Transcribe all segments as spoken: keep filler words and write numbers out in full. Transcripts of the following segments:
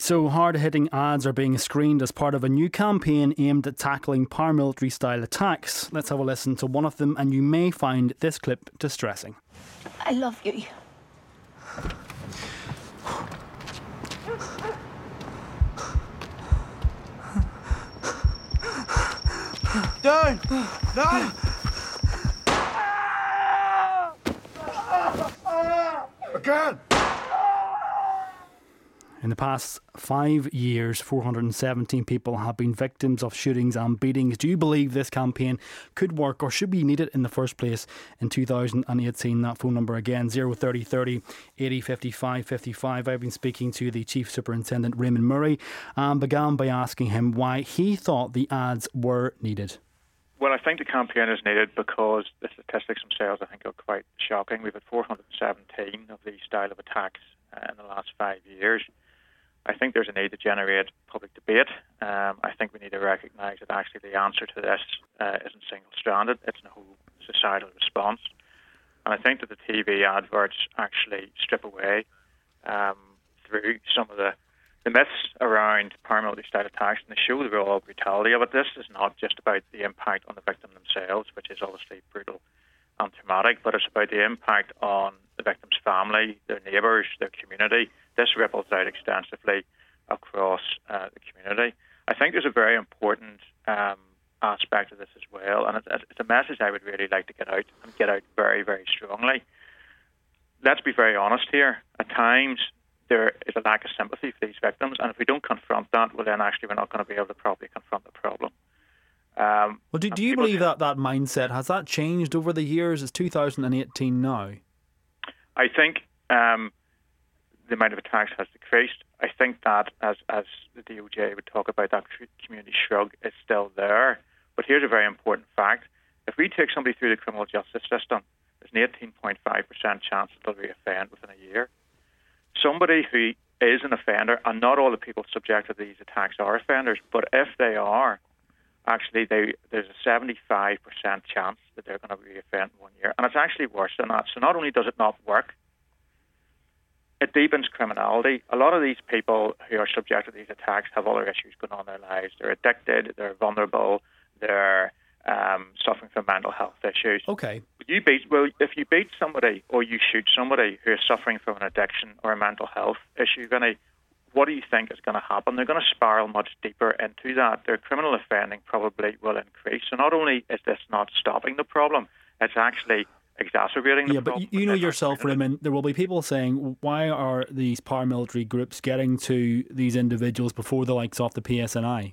So hard-hitting ads are being screened as part of a new campaign aimed at tackling paramilitary-style attacks. Let's have a listen to one of them, and you may find this clip distressing. I love you. Down! Down! Again! In the past five years, four hundred seventeen people have been victims of shootings and beatings. Do you believe this campaign could work or should be needed in the first place in two thousand eighteen? That phone number again, zero thirty thirty eighty fifty-five fifty-five. I've been speaking to the Chief Superintendent, Raymond Murray, and began by asking him why he thought the ads were needed. Well, I think the campaign is needed because the statistics themselves, I think, are quite shocking. We've had four hundred seventeen of these style of attacks uh, in the last five years. I think there's a need to generate public debate. Um, I think we need to recognise that actually the answer to this uh, isn't single-stranded. It's a whole societal response. And I think that the T V adverts actually strip away um, through some of the, the myths around paramilitary-style attacks, and they show the raw brutality of it. This is not just about the impact on the victim themselves, which is obviously brutal and traumatic, but it's about the impact on the victim's family, their neighbours, their community. This ripples out extensively across uh, the community. I think there's a very important um, aspect of this as well, and it's, it's a message I would really like to get out and get out very, very strongly. Let's be very honest here. At times, there is a lack of sympathy for these victims, and if we don't confront that, well, then actually we're not going to be able to properly confront the problem. Um, well, do, do you believe that that mindset, has that changed over the years? It's two thousand eighteen now. I think um, the amount of attacks has decreased. I think that, as as the D O J would talk about, that community shrug is still there. But here's a very important fact. If we take somebody through the criminal justice system, there's an eighteen point five percent chance that they'll reoffend within a year. Somebody who is an offender, and not all the people subject to these attacks are offenders, but if they are, actually they, there's a seventy-five percent chance that they're going to reoffend in one year. And it's actually worse than that. So not only does it not work, it deepens criminality. A lot of these people who are subject to these attacks have other issues going on in their lives. They're addicted, they're vulnerable, they're um, suffering from mental health issues. Okay. You beat, well, if you beat somebody or you shoot somebody who is suffering from an addiction or a mental health issue, Vinny, what do you think is going to happen? They're going to spiral much deeper into that. Their criminal offending probably will increase. So not only is this not stopping the problem, it's actually exacerbating the yeah, problem. Yeah, but you know yourself, Raymond, there will be people saying, why are these paramilitary groups getting to these individuals before the likes of the P S N I?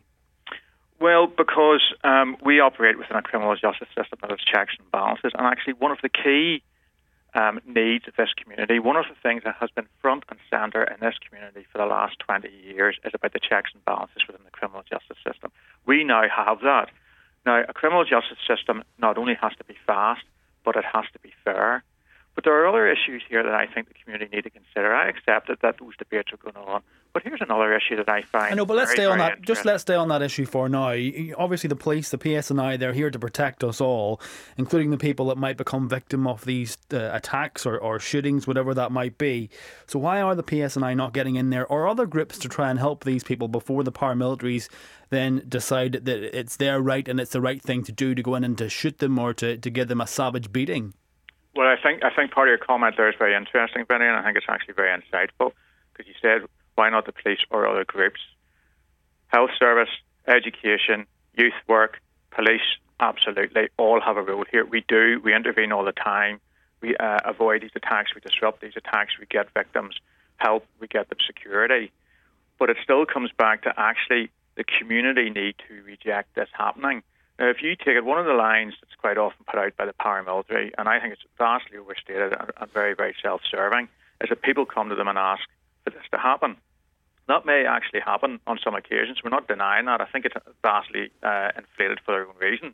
Well, because um, we operate within a criminal justice system that has checks and balances, and actually one of the key um, needs of this community, one of the things that has been front and centre in this community for the last twenty years is about the checks and balances within the criminal justice system. We now have that. Now, a criminal justice system not only has to be fast, but it has to be fair. But there are other issues here that I think the community need to consider. I accept that, that those debates are going on. But here's another issue that I find. I know, but let's very, stay on very that. Just let's stay on that issue for now. Obviously, the police, the P S N I, they're here to protect us all, including the people that might become victim of these uh, attacks or, or shootings, whatever that might be. So why are the P S N I not getting in there, or other groups, to try and help these people before the paramilitaries then decide that it's their right and it's the right thing to do to go in and to shoot them or to, to give them a savage beating? Well, I think I think part of your comment there is very interesting, Benny, and I think it's actually very insightful, because you said, why not the police or other groups? Health service, education, youth work, police, absolutely, all have a role here. We do, we intervene all the time. We uh, avoid these attacks, we disrupt these attacks, we get victims help, we get them security. But it still comes back to actually the community need to reject this happening. Now, if you take it, one of the lines that's quite often put out by the paramilitary, and I think it's vastly overstated and, and very, very self-serving, is that people come to them and ask for this to happen. That may actually happen on some occasions. We're not denying that. I think it's vastly uh, inflated for their own reasons.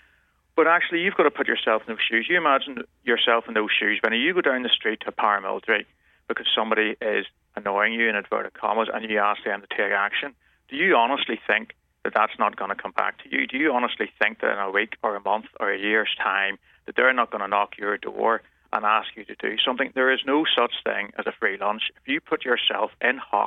But actually, you've got to put yourself in those shoes. You imagine yourself in those shoes when you go down the street to a paramilitary because somebody is annoying you, in inverted commas, and you ask them to take action. Do you honestly think that that's not going to come back to you? Do you honestly think that in a week or a month or a year's time that they're not going to knock your door and ask you to do something? There is no such thing as a free lunch. If you put yourself in hock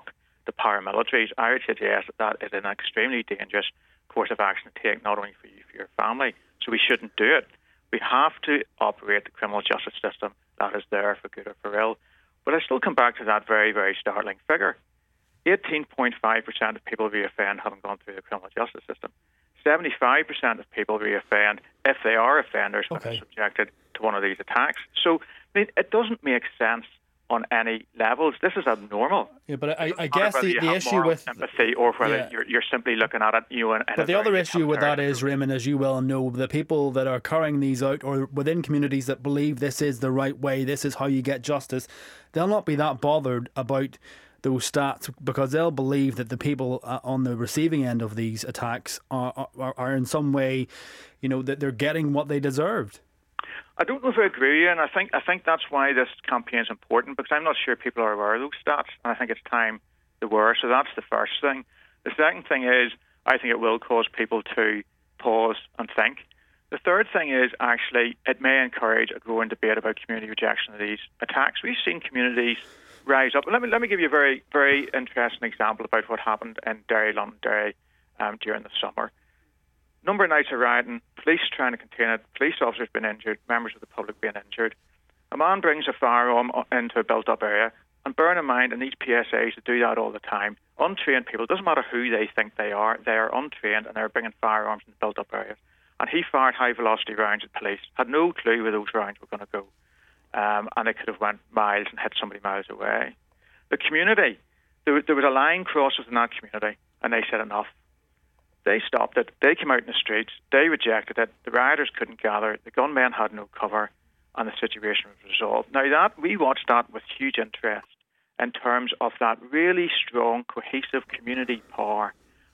the paramilitaries, I would suggest that it is an extremely dangerous course of action to take, not only for you, for your family. So we shouldn't do it. We have to operate the criminal justice system that is there for good or for ill. But I still come back to that very, very startling figure. eighteen point five percent of people reoffend having gone through the criminal justice system. seventy-five percent of people reoffend if they are offenders okay. when subjected to one of these attacks. So I mean, it doesn't make sense on any levels. This is abnormal. Yeah, but I, I guess the, the issue with sympathy or whether yeah. you're, you're simply looking at it, you know. In, in but the other issue with that is, Raymond, as you well know, the people that are carrying these out, or within communities that believe this is the right way, this is how you get justice, they'll not be that bothered about those stats because they'll believe that the people uh, on the receiving end of these attacks are, are are in some way, you know, that they're getting what they deserved. I don't know if I agree with you, and I think I think that's why this campaign is important, because I'm not sure people are aware of those stats, and I think it's time they were. So that's the first thing. The second thing is, I think it will cause people to pause and think. The third thing is, actually, it may encourage a growing debate about community rejection of these attacks. We've seen communities rise up. Let me let me give you a very very interesting example about what happened in Derry, Londonderry, um, during the summer. Number of nights of rioting, police trying to contain it, police officers being injured, members of the public being injured. A man brings a firearm into a built-up area, and bear in mind, in these P S As, they do that all the time. Untrained people, it doesn't matter who they think they are, they are untrained and they're bringing firearms in built-up areas. And he fired high-velocity rounds at police, had no clue where those rounds were going to go. Um, and they could have went miles and hit somebody miles away. The community, there, there was a line crossed within that community, and they said enough. They stopped it. They came out in the streets. They rejected it. The rioters couldn't gather. The gunmen had no cover, and the situation was resolved. Now, that we watched that with huge interest in terms of that really strong, cohesive community power.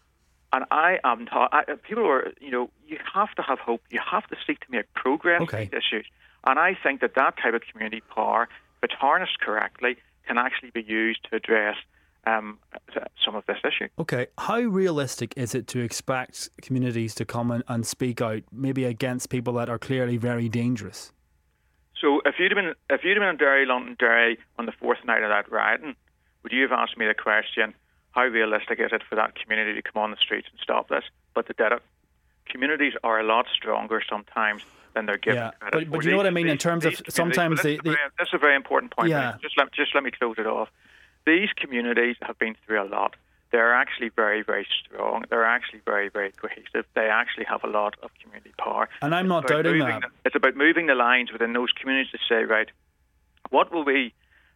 And I am taught, I, people are, you know, you have to have hope. You have to seek to make progress okay. in these issues. And I think that that type of community power, if it's harnessed correctly, can actually be used to address um, some of this issue. Okay, how realistic is it to expect communities to come in and speak out, maybe against people that are clearly very dangerous? So if you'd have been, if you'd have been in Derry, Londonderry on the fourth night of that rioting, would you have asked me the question, how realistic is it for that community to come on the streets and stop this? But they did it. Communities are a lot stronger sometimes than they're given yeah, credit but, but for. you know these, what I mean these, in terms of sometimes they, they, this is a very important point. Yeah. Just let just let me close it off. These communities have been through a lot. They're actually very, very strong. They're actually very, very cohesive. They actually have a lot of community power. And I'm not doubting that. The, it's about moving the lines within those communities to say, right, what will we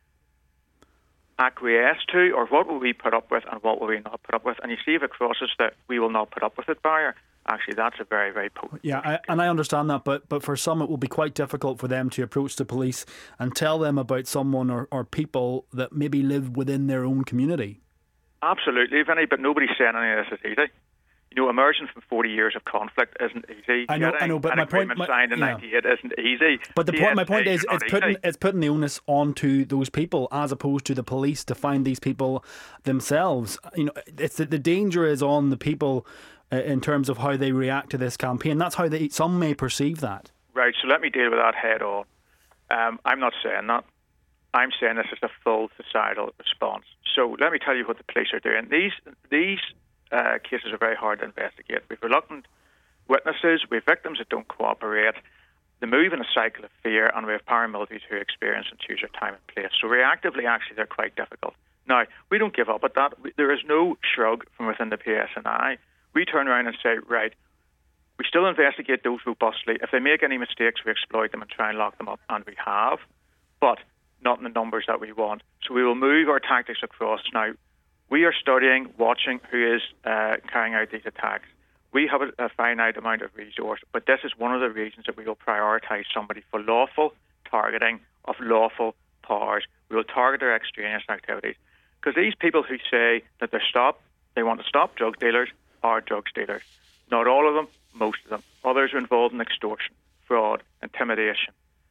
acquiesce to, or what will we put up with, and what will we not put up with? And you see if it crosses that we will not put up with it barrier, actually that's a very, very potent. Yeah, I, and I understand that, but but for some it will be quite difficult for them to approach the police and tell them about someone or, or people that maybe live within their own community. Absolutely, Vinny, but nobody's saying any of this is easy. You know, emerging from forty years of conflict isn't easy. I know, Getting I know, but an my point, agreement my, signed in yeah. ninety-eight isn't easy. But the P S point, my point As is, are it's not putting easy. it's putting the onus onto those people as opposed to the police to find these people themselves. You know, it's the, the danger is on the people uh, in terms of how they react to this campaign. That's how they some may perceive that. Right. So let me deal with that head on. Um, I'm not saying that. I'm saying this is a full societal response. So let me tell you what the police are doing. These these uh, cases are very hard to investigate. We've reluctant witnesses, we have victims that don't cooperate. They move in a cycle of fear, and we have paramilitaries who experience and choose their time and place. So reactively, actually, they're quite difficult. Now, we don't give up at that. There is no shrug from within the P S N I. We turn around and say, right, we still investigate those robustly. If they make any mistakes, we exploit them and try and lock them up, and we have, but not in the numbers that we want. So we will move our tactics across. Now, we are studying, watching who is uh, carrying out these attacks. We have a, a finite amount of resource, but this is one of the reasons that we will prioritise somebody for lawful targeting of lawful powers. We will target their extraneous activities. Because these people who say that they're stop, they want to stop drug dealers are drug dealers. Not all of them, most of them. Others are involved in extortion, fraud, intimidation.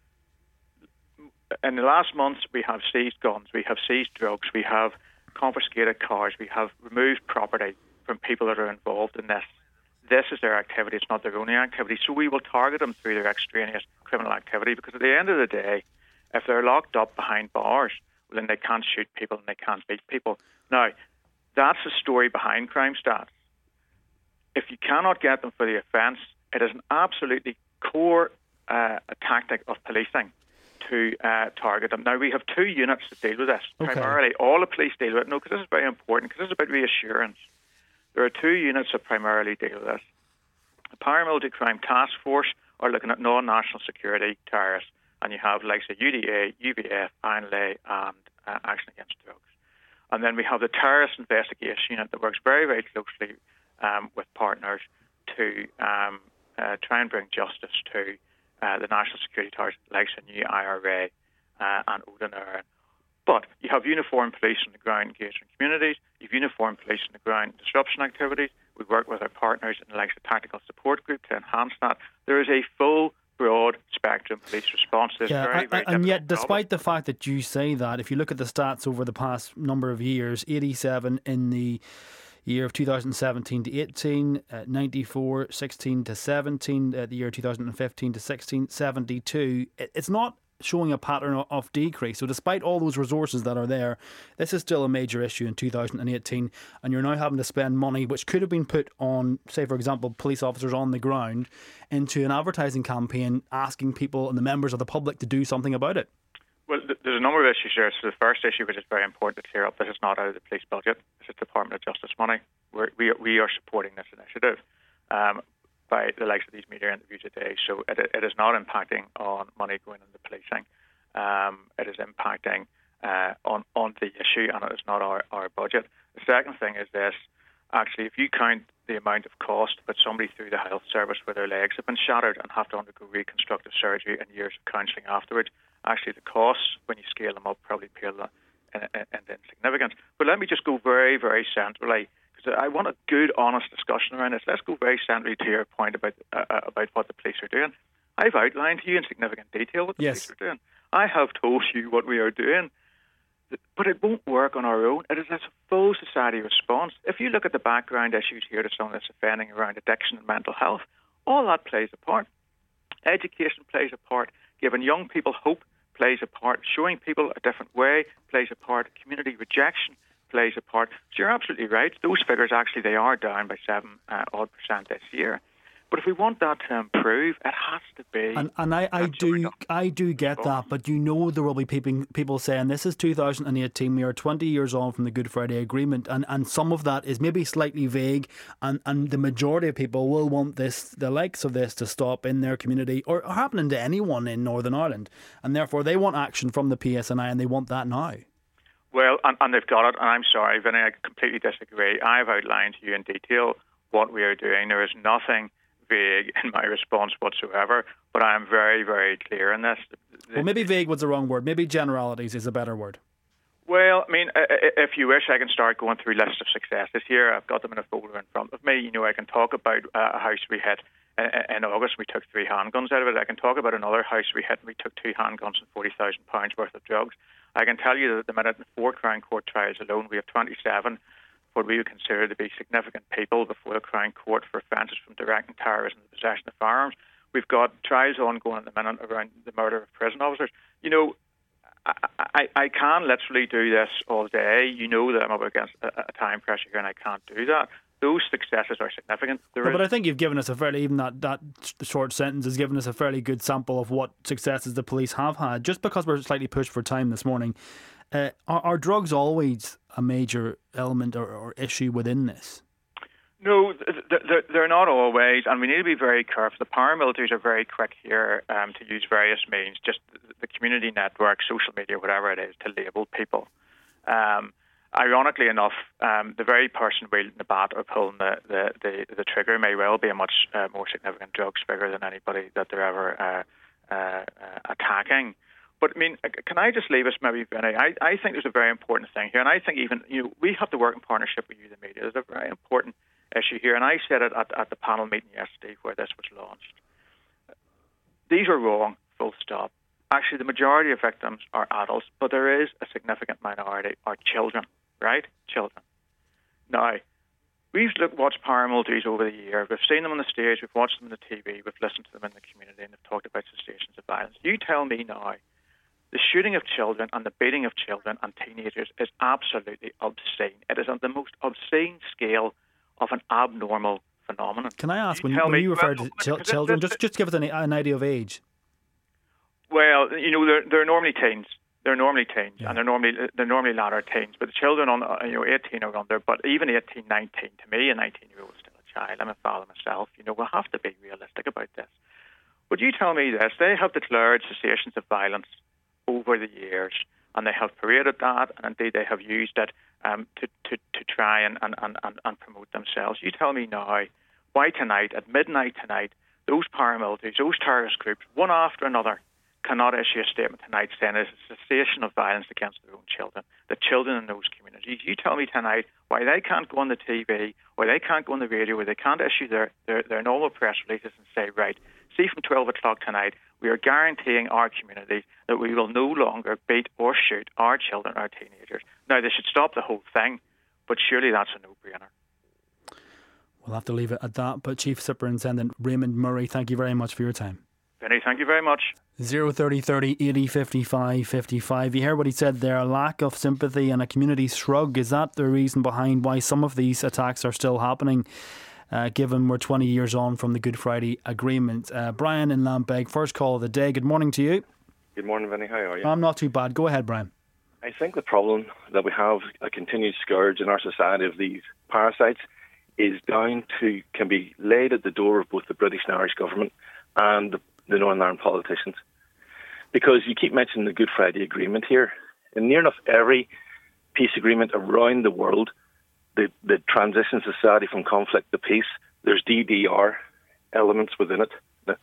In the last months, we have seized guns, we have seized drugs, we have confiscated cars, we have removed property from people that are involved in this. This is their activity, it's not their only activity. So we will target them through their extraneous criminal activity, because at the end of the day, if they're locked up behind bars, well, then they can't shoot people and they can't beat people. Now, That's the story behind crime stats. If you cannot get them for the offence, it is an absolutely core uh, tactic of policing to uh, target them. Now, we have two units that deal with this. Okay. Primarily, all the police deal with it. No, because this is very important, because this is about reassurance. There are two units that primarily deal with this. The Paramilitary Crime Task Force are looking at non-national security terrorists, and you have likes of U D A, U V F, I N L A, and uh, Action Against Drugs. And then we have the Terrorist Investigation Unit that works very, very closely um, with partners to um, uh, try and bring justice to uh, the national security terrorists, like the new I R A uh, and Odin. But you have uniformed police on the ground engaged in communities. You have uniformed police on the ground disruption activities. We work with our partners in the likes of Tactical Support Group to enhance that. There is a full, broad spectrum police response to this yeah, very, very and yet, difficult despite problem. the fact that you say that, if you look at the stats over the past number of years, eighty-seven in the year of two thousand seventeen to eighteen, uh, ninety-four, sixteen to seventeen, uh, the year two thousand fifteen to sixteen, seventy-two, it, it's not showing a pattern of, of decrease. So despite all those resources that are there, this is still a major issue in two thousand eighteen, and you're now having to spend money which could have been put on, say for example, police officers on the ground, into an advertising campaign asking people and the members of the public to do something about it. Well, there's a number of issues there. So the first issue, which is very important to clear up, this is not out of the police budget. This is Department of Justice money. We're, we, we are supporting this initiative um, by the likes of these media interviews today. So it, it is not impacting on money going into policing. Um, it is impacting uh, on, on the issue, and it is not our, our budget. The second thing is this. Actually, if you count the amount of cost to put somebody through the health service where their legs have been shattered and have to undergo reconstructive surgery and years of counselling afterwards, actually the costs, when you scale them up, probably pale in, in, in insignificance. But let me just go very, very centrally, because I want a good, honest discussion around this. Let's go very centrally to your point about uh, about what the police are doing. I've outlined to you in significant detail what the yes. police are doing. I have told you what we are doing. But it won't work on our own. It is a full society response. If you look at the background issues here to some of this offending around addiction and mental health, all that plays a part. Education plays a part. Giving young people hope plays a part. Showing people a different way plays a part. Community rejection plays a part. So you're absolutely right. Those figures, actually, they are down by seven uh, odd percent this year. But if we want that to improve, it has to be. And, and I, I do I do get that, but you know there will be people, people saying this is two thousand eighteen, we are twenty years on from the Good Friday Agreement, and, and some of that is maybe slightly vague, and, and the majority of people will want this, the likes of this, to stop in their community or happening to anyone in Northern Ireland, and therefore they want action from the P S N I, and they want that now. Well, and, and they've got it, and I'm sorry, Vinny, I completely disagree. I've outlined to you in detail what we are doing. There is nothing vague in my response whatsoever, but I am very, very clear in this. Well, maybe vague was the wrong word. Maybe generalities is a better word. Well, I mean, if you wish, I can start going through lists of successes here. I've got them in a folder in front of me. You know, I can talk about a house we hit in August. We took three handguns out of it. I can talk about another house we hit and we took two handguns and forty thousand pounds worth of drugs. I can tell you that at the minute in four Crown Court trials alone, we have twenty-seven what we would consider to be significant people before the Crown Court for offences from directing terrorism and possession of firearms. We've got trials ongoing at the minute around the murder of prison officers. You know, I, I, I can literally do this all day. You know that I'm up against a, a time pressure here and I can't do that. Those successes are significant. Well, but I think you've given us a fairly, even that, that short sentence has given us a fairly good sample of what successes the police have had. Just because we're slightly pushed for time this morning, uh, are, are drugs always a major element or, or issue within this? No, they're not always, and we need to be very careful. The paramilitaries are very quick here um, to use various means, just the community network, social media, whatever it is, to label people. Um, ironically enough, um, the very person wielding the bat or pulling the, the, the, the trigger may well be a much uh, more significant drugs figure than anybody that they're ever uh, uh, uh, attacking. But, I mean, can I just leave us maybe, Vinny? I, I think there's a very important thing here, and I think even, you know, we have to work in partnership with you, the media. There's a very important issue here, and I said it at, at the panel meeting yesterday where this was launched. These are wrong, full stop. Actually, the majority of victims are adults, but there is a significant minority are children, right? Children. Now, we've looked, watched paramilitaries over the year. We've seen them on the stage, we've watched them on the T V, we've listened to them in the community, and they've talked about cessations of violence. You tell me now, The shooting of children and the beating of children and teenagers is absolutely obscene. It is on the most obscene scale of an abnormal phenomenon. Can I ask, You when you, tell when me- you refer well, to chil- this- children, this- just just give us an, an idea of age. Well, you know, they're, they're normally teens. They're normally teens, Yeah. and they're normally they're normally latter teens. But the children on uh, you know eighteen or under, but even eighteen, nineteen, to me, a nineteen-year-old is still a child. I'm a father myself. You know, we'll have to be realistic about this. Would you tell me this? They have declared cessations of violence over the years, and they have paraded that, and indeed they have used it um, to, to, to try and, and, and, and promote themselves. You tell me now, why tonight, at midnight tonight, those paramilitaries, those terrorist groups, one after another, cannot issue a statement tonight saying it's a cessation of violence against their own children, the children in those communities. You tell me tonight why they can't go on the T V, why they can't go on the radio, why they can't issue their, their, their normal press releases and say, right, see, from twelve o'clock tonight, we are guaranteeing our communities that we will no longer beat or shoot our children, our teenagers. Now, they should stop the whole thing, but surely that's a no-brainer. We'll have to leave it at that. But Chief Superintendent Raymond Murray, thank you very much for your time. Vinny, thank you very much. Zero thirty thirty eighty fifty-five fifty-five. You heard what he said there, a lack of sympathy and a community shrug. Is that the reason behind why some of these attacks are still happening, uh, given we're twenty years on from the Good Friday Agreement? Uh, Brian in Lampeg, first call of the day. Good morning to you. Good morning, Vinny. How are you? I'm not too bad. Go ahead, Brian. I think the problem that we have, a continued scourge in our society of these parasites, is down to, can be laid at the door of both the British and Irish government and the, the Northern Ireland politicians. Because you keep mentioning the Good Friday Agreement here. In near enough every peace agreement around the world, the, the transition society from conflict to peace, there's D D R elements within it.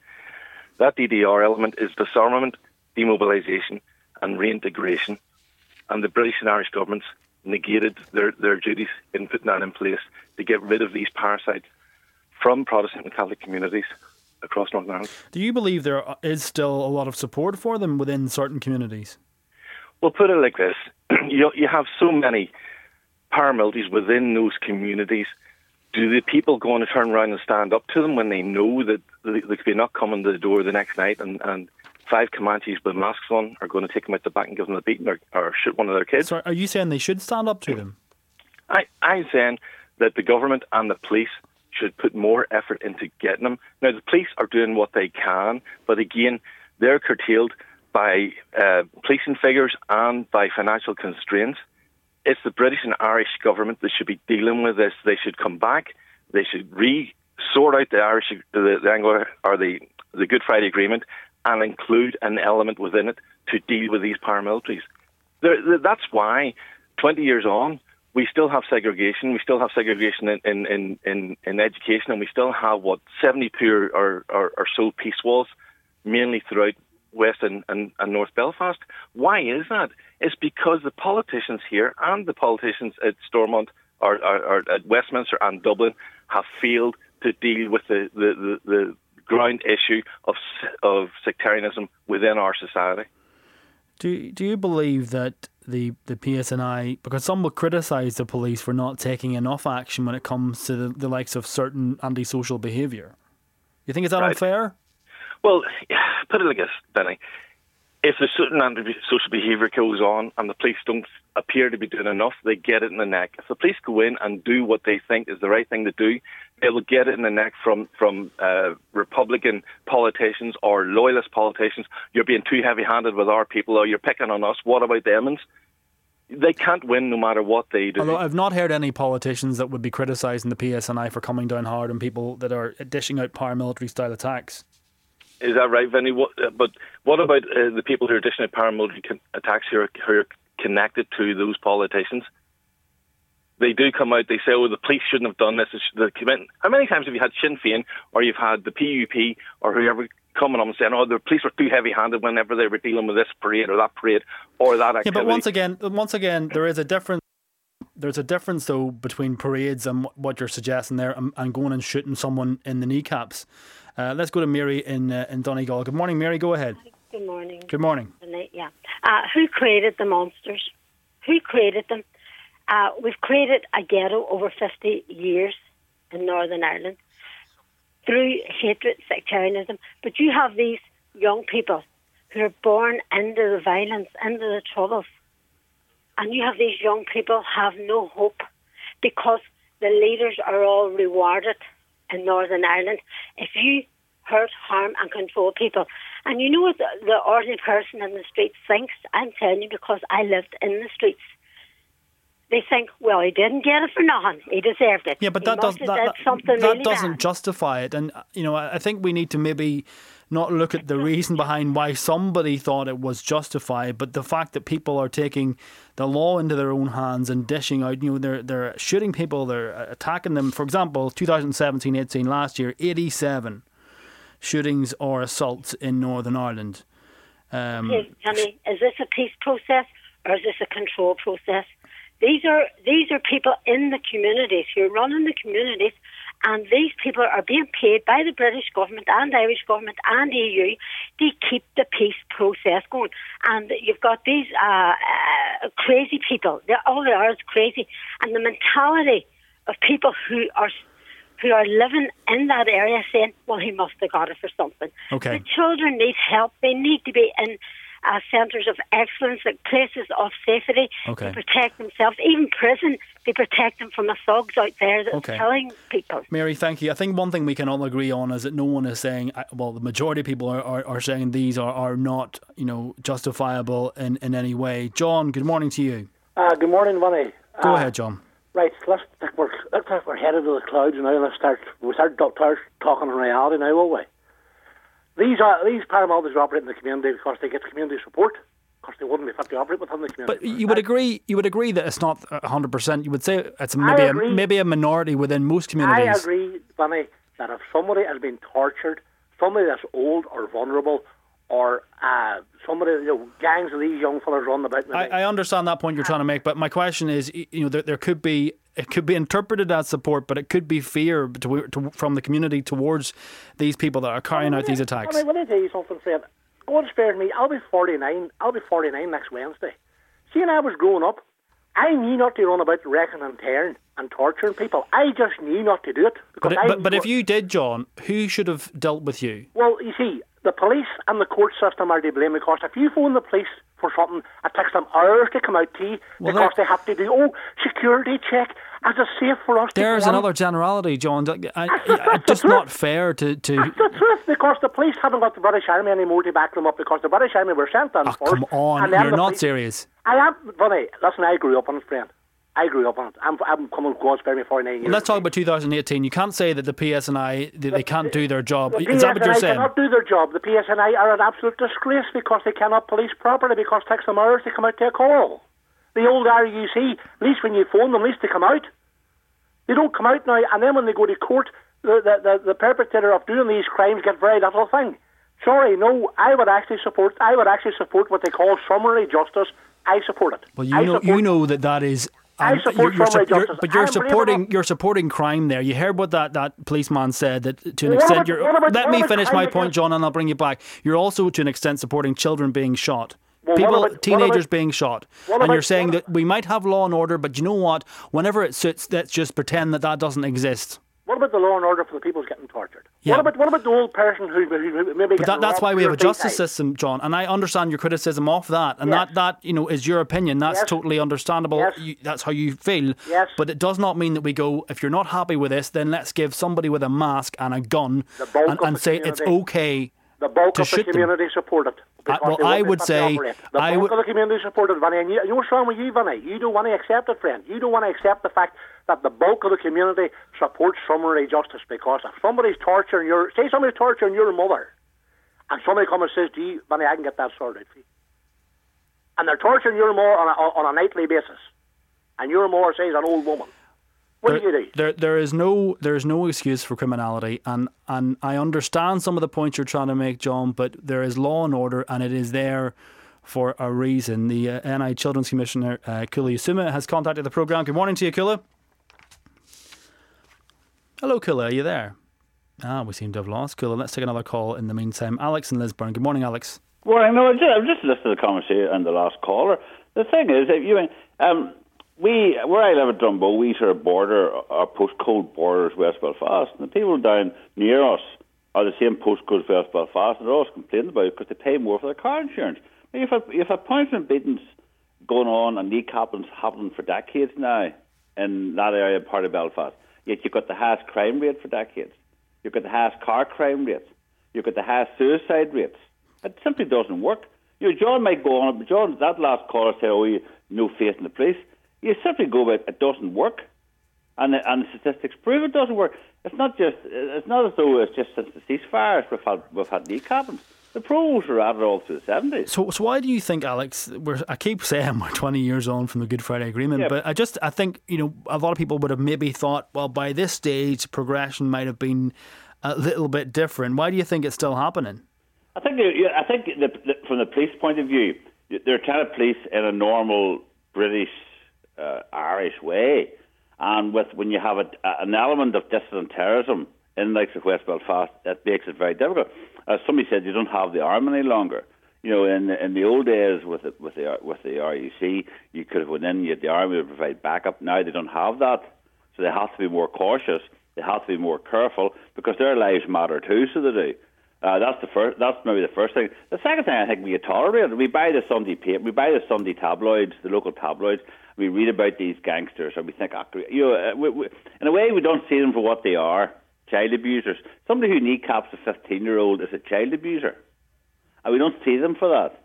That D D R element is disarmament, demobilisation and reintegration. And the British and Irish governments negated their, their duties in putting that in place to get rid of these parasites from Protestant and Catholic communities across Northern Ireland. Do you believe there is still a lot of support for them within certain communities? Well, put it like this. you, you have so many paramilitaries within those communities. Do the people go on to turn around and stand up to them when they know that they could be not coming to the door the next night and, and five Comanches with masks on are going to take them out the back and give them a beating or, or shoot one of their kids? So are you saying they should stand up to them? I, I'm saying that the government and the police should put more effort into getting them. Now, the police are doing what they can, but again, they're curtailed by uh, policing figures and by financial constraints. It's the British and Irish government that should be dealing with this. They should come back. They should re-sort out the Irish, the, the Anglo or the the Good Friday Agreement, and include an element within it to deal with these paramilitaries. There, that's why, twenty years on, we still have segregation. We still have segregation in, in, in, in, in education, and we still have, what, seventy-two or, or, or so peace walls, mainly throughout West and, and, and North Belfast. Why is that? It's because the politicians here and the politicians at Stormont or, or, or at Westminster and Dublin have failed to deal with the, the, the, the ground issue of of sectarianism within our society. Do do you believe that the the P S N I, because some will criticise the police for not taking enough action when it comes to the, the likes of certain antisocial behaviour? You think is that Right. unfair? Well, put it like this, Benny. If a certain antisocial behaviour goes on and the police don't appear to be doing enough, they get it in the neck. If the police go in and do what they think is the right thing to do, they will get it in the neck from, from uh, Republican politicians or loyalist politicians. You're being too heavy-handed with our people, or you're picking on us. What about them? They can't win no matter what they do. Although I've not heard any politicians that would be criticising the P S N I for coming down hard on people that are dishing out paramilitary-style attacks. Is that right, Vinny? What, uh, but what about uh, the people who are dishing out paramilitary con- attacks who are, who are connected to those politicians? They do come out, they say, oh, the police shouldn't have done this. They come in. How many times have you had Sinn Féin or you've had the P U P or whoever coming on and saying, oh, the police were too heavy-handed whenever they were dealing with this parade or that parade or that activity? Yeah, but once again, once again, there is a difference. There's a difference, though, between parades and what you're suggesting there and, and going and shooting someone in the kneecaps. Uh, let's go to Mary in uh, in Donegal. Good morning, Mary. Go ahead. Good morning. Good morning. Yeah. Uh, who created the monsters? Who created them? Uh, we've created a ghetto over fifty years in Northern Ireland through hatred, sectarianism. But you have these young people who are born into the violence, into the troubles. And you have these young people have no hope because the leaders are all rewarded in Northern Ireland. If you hurt, harm and control people, and you know what the, the ordinary person in the street thinks, I'm telling you because I lived in the streets. They think, well, he didn't get it for nothing. He deserved it. Yeah, but he that, does, that, that, that really doesn't bad. justify it. And, you know, I think we need to maybe not look at the reason behind why somebody thought it was justified, but the fact that people are taking the law into their own hands and dishing out, you know, they're they're shooting people, they're attacking them. For example, twenty seventeen eighteen, last year, eighty-seven shootings or assaults in Northern Ireland. Um, okay, Tommy, is this a peace process or is this a control process? These are these are people in the communities who are running the communities, and these people are being paid by the British government and Irish government and E U to keep the peace process going. And you've got these uh, uh, crazy people. They're, all they are is crazy. And the mentality of people who are who are living in that area saying, well, he must have got it for something. Okay. The children need help. They need to be in Uh, centres of excellence, like places of safety okay. to protect themselves, even prison to protect them from the thugs out there that's okay. killing people. Mary, thank you. I think one thing we can all agree on is that no one is saying, well, the majority of people are, are, are saying these are, are not, you know, justifiable in, in any way. John, good morning to you. Uh, good morning, Vinny. Go uh, ahead, John. Right, let's think we're, let's think we're headed to the clouds now. Let's start, we start, start talking in reality now, will we? These are these paramilitaries operate in the community because they get community support, because they wouldn't be fit to operate within the community. But you would agree, you would agree that it's not a hundred percent. You would say it's maybe a, maybe a minority within most communities. I agree, Vinny, that if somebody has been tortured, somebody that's old or vulnerable, or uh, somebody, you know, gangs of these young fellas running about. I, I understand that point you're trying to make, but my question is, you know, there, there could be. It could be interpreted as support, but it could be fear to, to, from the community towards these people that are carrying out these attacks. I mean, when I tell you something, Fred, God spared me. I'll be forty-nine. I'll be forty-nine next Wednesday. See, when I was growing up, I knew not to run about wrecking and tearing and torturing people. I just knew not to do it. But, it, but, but if you did, John, who should have dealt with you? Well, you see, the police and the court system are to blame, because if you phone the police for something, it takes them hours to come out to you, well, because they have to do, oh, security check. Is it safe for us to There's go another on? generality, John. I, I, that's, that's it's just not fair to... to That's the truth, because the police haven't got the British Army anymore to back them up, because the British Army were sent in oh, first. come on, and then you're the not police, serious. I am, Vinny, listen, I grew up on it, friend. I grew up on it. I'm, I'm coming, God spare me, forty-nine years. Well, let's talk about two thousand eighteen. You can't say that the P S N I, they, they can't do their job. The Is that what you're saying? P S N I cannot do their job. The P S N I are an absolute disgrace because they cannot police properly, because it takes them hours to come out to a call. The old R U C, at least when you phone them, at least they come out. They don't come out now, and then when they go to court, the, the, the, the perpetrator of doing these crimes get very little thing. Sorry, no, I would actually support, I would actually support what they call summary justice. I support it. Well, you I know, support, you know that that is... Um, I support you're, you're, summary you're, justice. but you're I'm supporting you're supporting crime there. You heard what that, that policeman said, that to an What extent about- you're... what about- let what me about finish crime my against- point, John, and I'll bring you back. You're also to an extent supporting children being shot. Well, what People, about- what teenagers about- being shot. what And about- you're saying what- that we might have law and order, but you know what? Whenever it suits, let's just pretend that that doesn't exist. What about the law and order for the people getting tortured? Yeah. What about what about the old person who, who maybe But that, getting that's robbed why we two have or a three justice times? system, John, and I understand your criticism of that, and Yes. that, that you know is your opinion. That's Yes. totally understandable. Yes. You, that's how you feel. Yes. But it does not mean that we go, if you're not happy with this, then let's give somebody with a mask and a gun The bulk and, of and the say it's community- okay The bulk to of the shoot them. community support it. I- because well, they I wouldn't would fit to say- operate. The I bulk would- of the community supported, Vinny. And you, you know what's wrong with you, Vinny? You don't want to accept it, friend. You don't want to accept the fact that the bulk of the community supports summary justice, because if somebody's torturing your... Say somebody's torturing your mother, and somebody comes and says to you, Vinny, I can get that sorted for you. And they're torturing your mother on a, on a nightly basis, and your mother says an old woman. What There, do you do? there, there is no, there is no excuse for criminality, and, and I understand some of the points you're trying to make, John. But there is law and order, and it is there for a reason. The uh, N I Children's Commissioner, uh, Kula Yusuma, has contacted the programme. Good morning to you, Kula. Hello, Kula. Are you there? Ah, we seem to have lost Kula. Let's take another call in the meantime. Alex in Lisburn. Good morning, Alex. Well, no, I've just, I've just listened to the conversation and the last caller. The thing is, that you um, we where I live at Drumbo, we sort of border our postcode borders West Belfast, and the people down near us are the same postcode as West Belfast, and they're always complaining about it because they pay more for their car insurance. Now, you've had, you've had points and beatings going on and kneecappings happening for decades now in that area part of Belfast. Yet you've got the highest crime rate for decades. You've got the highest car crime rates. You've got the highest suicide rates. It simply doesn't work. You know, John might go on, John, that last caller said, oh, you no faith in the police. You simply go about it doesn't work. And the, and the statistics prove it doesn't work. It's not just, it's not as though it's just since the ceasefires we've had, we've had kneecappings. The pros were at it all through the seventies. So, so why do you think, Alex? We're, I keep saying we're twenty years on from the Good Friday Agreement, yeah. but I just I think you know a lot of people would have maybe thought, well, by this stage, progression might have been a little bit different. Why do you think it's still happening? I think I think the, the, from the police point of view, they're trying to police in a normal British uh, Irish way, and with when you have a, an element of dissident terrorism in the likes of West Belfast, that makes it very difficult. As somebody said, you don't have the arm any longer. You know, in in the old days with the, with the with the R U C, you could have went in, you had the army to provide backup. Now they don't have that, so they have to be more cautious. They have to be more careful because their lives matter too. So they do. Uh, that's the first. That's maybe the first thing. The second thing I think we tolerate it. We buy the Sunday paper, we buy the Sunday tabloids, the local tabloids. We read about these gangsters, and we think, oh, you know, we, we, in a way, we don't see them for what they are. Child abusers. Somebody who kneecaps a fifteen-year-old is a child abuser. And we don't see them for that.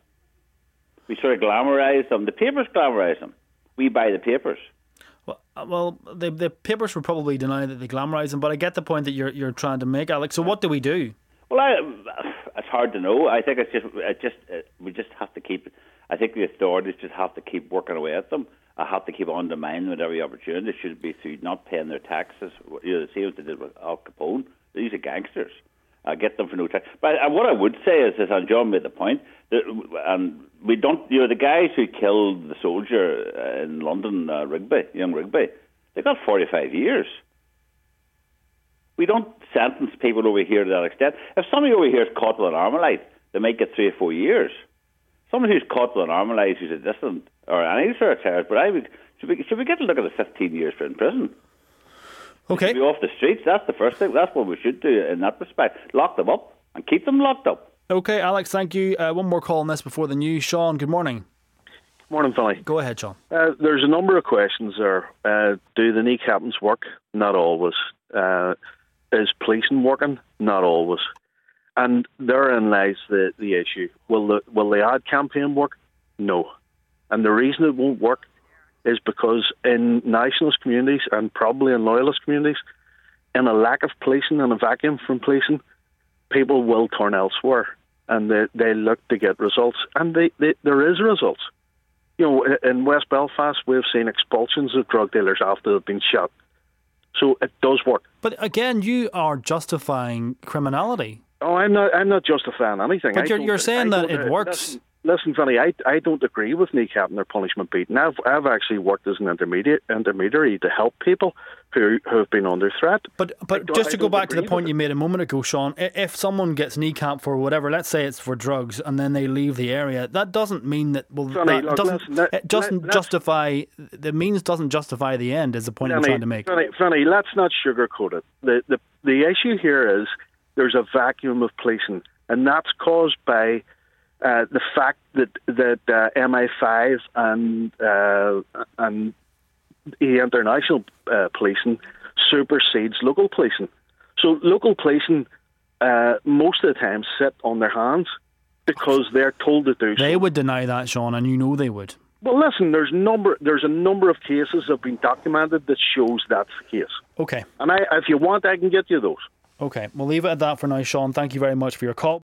We sort of glamorise them. The papers glamorise them. We buy the papers. Well, well, the the papers would probably deny that they glamorise them, but I get the point that you're you're trying to make, Alex. So what do we do? Well, I, it's hard to know. I think it's just, it just it, we just have to keep, I think the authorities just have to keep working away at them. I have to keep undermining them at every opportunity. It should be through not paying their taxes. You know, the same as they did with Al Capone. These are gangsters. I get them for no tax. But uh, what I would say is, is, and John made the point, that um, we don't, you know, the guys who killed the soldier uh, in London, uh, Rigby, young Rigby, they got forty-five years. We don't sentence people over here to that extent. If somebody over here is caught with an Armalite, they might get three or four years. Someone who's caught with an Armalite, who's a dissident, or any sort of terrorist, but I would, should we, should we get a look at the fifteen years in prison? Okay. Be off the streets. That's the first thing. That's what we should do in that respect. Lock them up and keep them locked up. Okay, Alex, thank you. Uh, one more call on this before the news. Sean, good morning. Morning, Philly. Go ahead, Sean. Uh, there's a number of questions there. Uh, do the kneecappings work? Not always. Uh, is policing working? Not always. And therein lies the, the issue. Will the will the ad campaign work? No. And the reason it won't work is because in nationalist communities and probably in loyalist communities, in a lack of policing and a vacuum from policing, people will turn elsewhere and they, they look to get results. And they, they, there is results. You know, in West Belfast, we've seen expulsions of drug dealers after they've been shot. So it does work. But again, you are justifying criminality. Oh, I'm not. I'm not justifying anything. But you're, you're saying that it works. Listen, listen Vinny, I I don't agree with kneecapping or punishment beating. I've I've actually worked as an intermediate intermediary to help people who who have been under threat. But but just to go back to the point you made a moment ago, Sean, if someone gets kneecapped for whatever, let's say it's for drugs, and then they leave the area, that doesn't mean that well, Vinny, that look, doesn't listen, that, it doesn't let, justify the means doesn't justify the end. Is the point Vinny, I'm trying to make? Vinny, Vinny, let's not sugarcoat it. The the the issue here is there's a vacuum of policing, and that's caused by uh, the fact that that uh, M I five and uh, and the international uh, policing supersedes local policing. So local policing uh, most of the time sit on their hands because they're told to do so. They would deny that, Sean, and you know they would. Well, listen, there's number there's a number of cases that have been documented that shows that's the case. Okay. And I, if you want, I can get you those. Okay, we'll leave it at that for now, Sean. Thank you very much for your call.